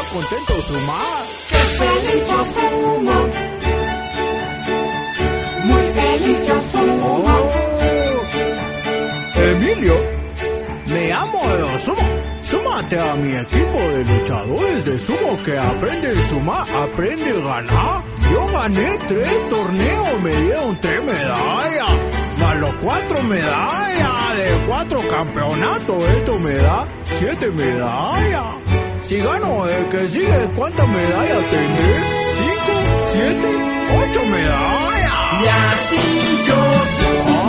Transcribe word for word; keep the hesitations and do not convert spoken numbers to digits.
contento sumar. ¡Qué feliz yo sumo! Muy feliz yo sumo. Oh. Emilio, me amo de sumo. Súmate a mi equipo de luchadores de sumo que aprende a sumar, aprende a ganar. Yo gané tres torneos, me dieron tres medallas. Más los cuatro medallas de cuatro campeonatos, esto me da siete medallas. Si gano el que sigue, ¿cuántas medallas tendré? Cinco, siete, ocho medallas. Y así yo sumo.